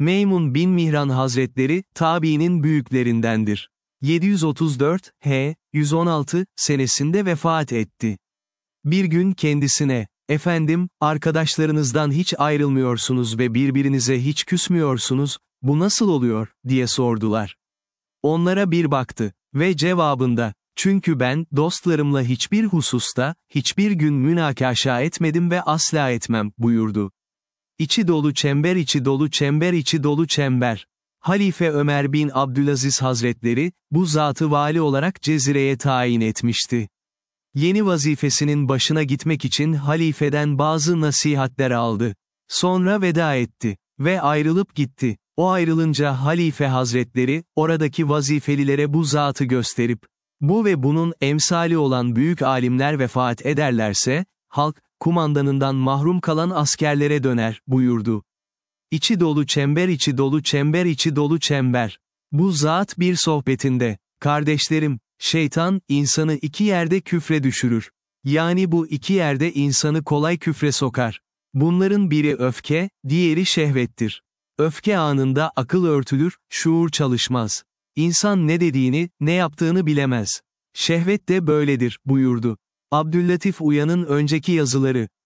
Meymun bin Mihran Hazretleri, tabiinin büyüklerindendir. 734, H. 116, senesinde vefat etti. Bir gün kendisine, "Efendim, arkadaşlarınızdan hiç ayrılmıyorsunuz ve birbirinize hiç küsmüyorsunuz, bu nasıl oluyor?" diye sordular. Onlara bir baktı ve cevabında, "Çünkü ben, dostlarımla hiçbir hususta, hiçbir gün münakaşa etmedim ve asla etmem," buyurdu. İçi dolu çember, içi dolu çember, içi dolu çember. Halife Ömer bin Abdülaziz Hazretleri, bu zatı vali olarak Cezire'ye tayin etmişti. Yeni vazifesinin başına gitmek için halifeden bazı nasihatler aldı. Sonra veda etti ve ayrılıp gitti. O ayrılınca halife hazretleri, oradaki vazifelilere bu zatı gösterip, "Bu ve bunun emsali olan büyük alimler vefat ederlerse, halk, kumandanından mahrum kalan askerlere döner," buyurdu. İçi dolu çember, içi dolu çember, içi dolu çember. Bu zat bir sohbetinde, "Kardeşlerim, şeytan, insanı iki yerde küfre düşürür. Yani bu iki yerde insanı kolay küfre sokar. Bunların biri öfke, diğeri şehvettir. Öfke anında akıl örtülür, şuur çalışmaz. İnsan ne dediğini, ne yaptığını bilemez. Şehvet de böyledir," buyurdu. Abdüllatif Uyan'ın önceki yazıları.